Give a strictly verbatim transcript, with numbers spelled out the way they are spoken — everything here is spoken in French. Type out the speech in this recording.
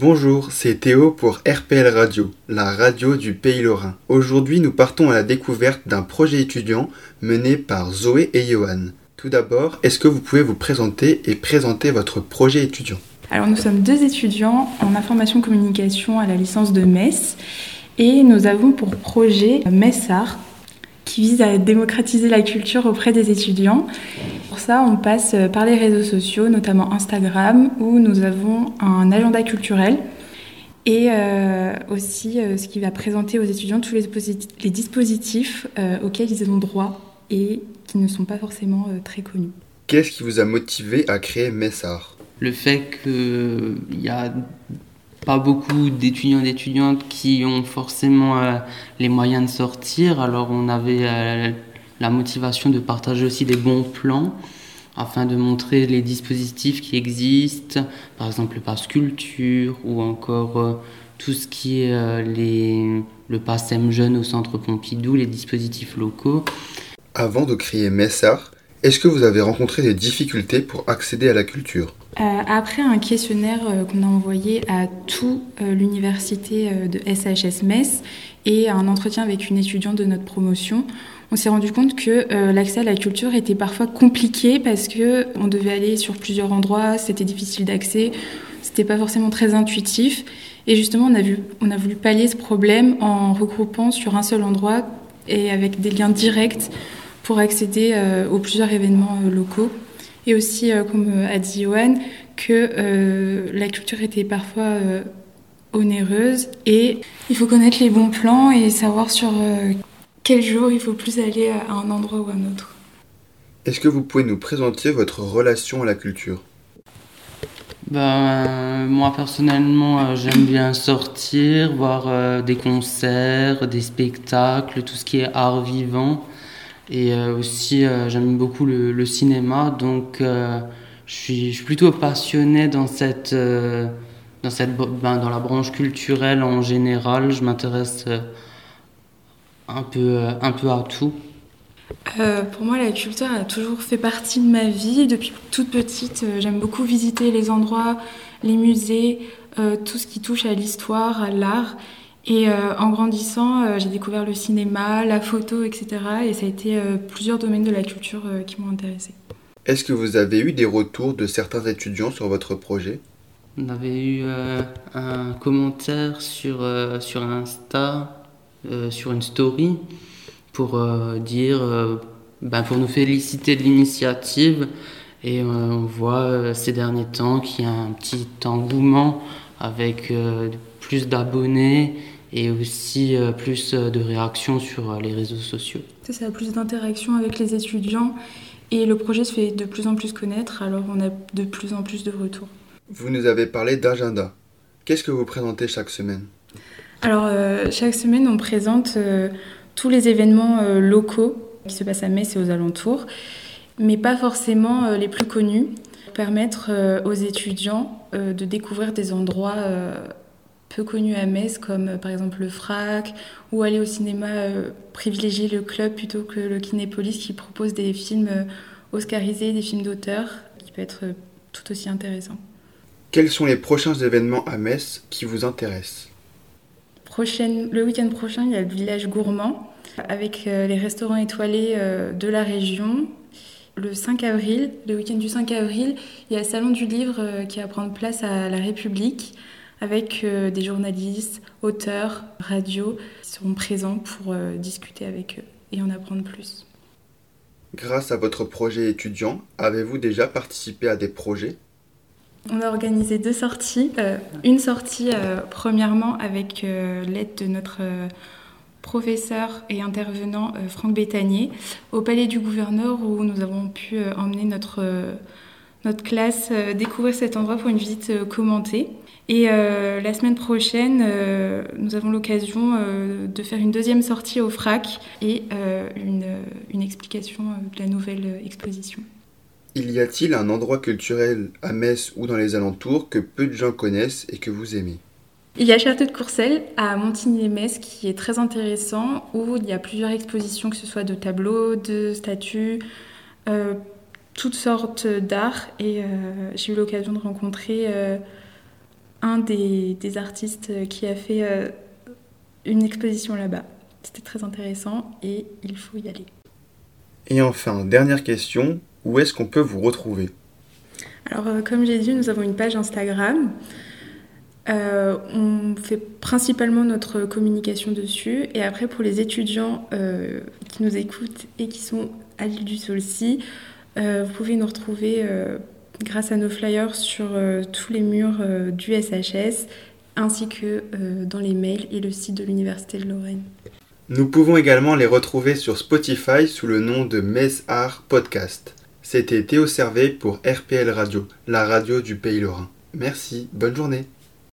Bonjour, c'est Théo pour R P L Radio, la radio du Pays Lorrain. Aujourd'hui, nous partons à la découverte d'un projet étudiant mené par Zoé et Johan. Tout d'abord, est-ce que vous pouvez vous présenter et présenter votre projet étudiant ? Alors nous sommes deux étudiants en information communication à la licence de Metz et nous avons pour projet Metz-Art qui vise à démocratiser la culture auprès des étudiants. Pour ça, on passe par les réseaux sociaux, notamment Instagram, où nous avons un agenda culturel et euh, aussi euh, ce qui va présenter aux étudiants tous les, disposit- les dispositifs euh, auxquels ils ont droit et qui ne sont pas forcément euh, très connus. Qu'est-ce qui vous a motivé à créer Metz-Art ? Le fait qu'il n'y a pas beaucoup d'étudiants et d'étudiantes qui ont forcément euh, les moyens de sortir, alors on avait euh, la motivation de partager aussi des bons plans afin de montrer les dispositifs qui existent, par exemple le pass culture ou encore euh, tout ce qui est euh, les, le pass M Jeune au centre Pompidou, les dispositifs locaux. Avant de créer Metz-Art, est-ce que vous avez rencontré des difficultés pour accéder à la culture ? Euh, après un questionnaire euh, qu'on a envoyé à toute euh, l'université euh, de S H S Metz et un entretien avec une étudiante de notre promotion, on s'est rendu compte que euh, l'accès à la culture était parfois compliqué parce qu'on devait aller sur plusieurs endroits, c'était difficile d'accès, c'était pas forcément très intuitif. Et justement, on a, vu, on a voulu pallier ce problème en regroupant sur un seul endroit et avec des liens directs pour accéder euh, aux plusieurs événements euh, locaux. Et aussi, euh, comme a dit Johan, que euh, la culture était parfois euh, onéreuse et il faut connaître les bons plans et savoir sur euh, quel jour il faut plus aller à un endroit ou à un autre. Est-ce que vous pouvez nous présenter votre relation à la culture ? Ben, euh, moi personnellement, euh, j'aime bien sortir, voir euh, des concerts, des spectacles, tout ce qui est art vivant. Et euh, aussi, euh, j'aime beaucoup le, le cinéma, donc euh, je, suis, je suis plutôt passionné dans, cette, euh, dans, cette, ben, dans la branche culturelle en général. Je m'intéresse euh, un, peu, euh, un peu à tout. Euh, pour moi, la culture a toujours fait partie de ma vie. Depuis toute petite, euh, j'aime beaucoup visiter les endroits, les musées, euh, tout ce qui touche à l'histoire, à l'art. Et euh, en grandissant, euh, j'ai découvert le cinéma, la photo, et cetera. Et ça a été euh, plusieurs domaines de la culture euh, qui m'ont intéressée. Est-ce que vous avez eu des retours de certains étudiants sur votre projet ? On avait eu euh, un commentaire sur, euh, sur Insta, euh, sur une story, pour euh, dire, euh, ben, pour nous féliciter de l'initiative. Et euh, on voit euh, ces derniers temps qu'il y a un petit engouement avec euh, plus d'abonnés et aussi euh, plus de réactions sur euh, les réseaux sociaux. Ça, ça a plus d'interaction avec les étudiants et le projet se fait de plus en plus connaître, alors on a de plus en plus de retours. Vous nous avez parlé d'agenda. Qu'est-ce que vous présentez chaque semaine ? Alors, euh, chaque semaine, on présente euh, tous les événements euh, locaux qui se passent à Metz et aux alentours, mais pas forcément euh, les plus connus, pour permettre euh, aux étudiants euh, de découvrir des endroits euh, peu connus à Metz, comme euh, par exemple le Frac, ou aller au cinéma, euh, privilégier le club plutôt que le Kinépolis qui propose des films euh, oscarisés, des films d'auteur, qui peut être euh, tout aussi intéressant. Quels sont les prochains événements à Metz qui vous intéressent ? Prochaine, le week-end prochain, il y a le village gourmand avec euh, les restaurants étoilés euh, de la région. Le cinq avril, le week-end du cinq avril, il y a le salon du livre euh, qui va prendre place à la République avec euh, des journalistes, auteurs, radios qui seront présents pour euh, discuter avec eux et en apprendre plus. Grâce à votre projet étudiant, avez-vous déjà participé à des projets ? On a organisé deux sorties. Euh, une sortie, euh, premièrement, avec euh, l'aide de notre euh, professeur et intervenant euh, Franck Bétanier, au Palais du Gouverneur, où nous avons pu euh, emmener notre, euh, notre classe euh, découvrir cet endroit pour une visite euh, commentée. Et euh, la semaine prochaine, euh, nous avons l'occasion euh, de faire une deuxième sortie au Frac et euh, une, une explication euh, de la nouvelle euh, exposition. Il y a-t-il un endroit culturel à Metz ou dans les alentours que peu de gens connaissent et que vous aimez ? Il y a Château de Courcelles à Montigny-lès-Metz qui est très intéressant, où il y a plusieurs expositions, que ce soit de tableaux, de statues, euh, toutes sortes d'art. Et euh, j'ai eu l'occasion de rencontrer euh, un des, des artistes qui a fait euh, une exposition là-bas. C'était très intéressant et il faut y aller. Et enfin, dernière question, où est-ce qu'on peut vous retrouver ? Alors, euh, comme j'ai dit, nous avons une page Instagram. Euh, on fait principalement notre communication dessus. Et après, pour les étudiants euh, qui nous écoutent et qui sont à l'île du Saulcy, euh, vous pouvez nous retrouver euh, grâce à nos flyers sur euh, tous les murs euh, du S H S, ainsi que euh, dans les mails et le site de l'Université de Lorraine. Nous pouvons également les retrouver sur Spotify sous le nom de Metz Art Podcast. C'était Théo Servet pour R P L Radio, la radio du Pays Lorrain. Merci, bonne journée.